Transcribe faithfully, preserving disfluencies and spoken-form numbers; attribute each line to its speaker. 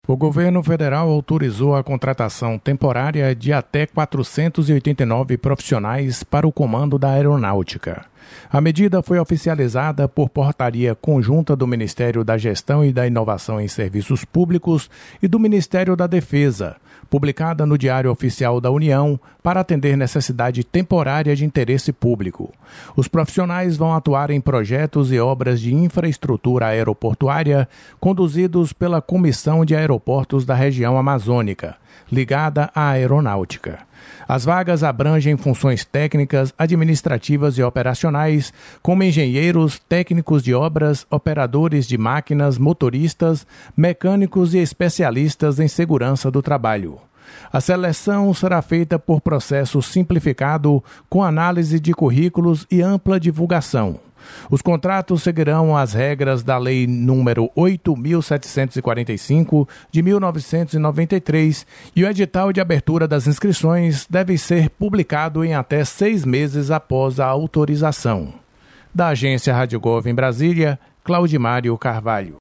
Speaker 1: O governo federal autorizou a contratação temporária de até quatrocentos e oitenta e nove profissionais para o comando da aeronáutica. A medida foi oficializada por portaria conjunta do Ministério da Gestão e da Inovação em Serviços Públicos e do Ministério da Defesa, publicada no Diário Oficial da União, para atender necessidade temporária de interesse público. Os profissionais vão atuar em projetos e obras de infraestrutura aeroportuária conduzidos pela Comissão de Aeroportos da Região Amazônica, ligada à aeronáutica. As vagas abrangem funções técnicas, administrativas e operacionais, como engenheiros, técnicos de obras, operadores de máquinas, motoristas, mecânicos e especialistas em segurança do trabalho. A seleção será feita por processo simplificado, com análise de currículos e ampla divulgação. Os contratos seguirão as regras da Lei número oito mil setecentos e quarenta e cinco, de mil novecentos e noventa e três, e o edital de abertura das inscrições deve ser publicado em até seis meses após a autorização. Da agência Rádio Gov em Brasília, Claudimário Carvalho.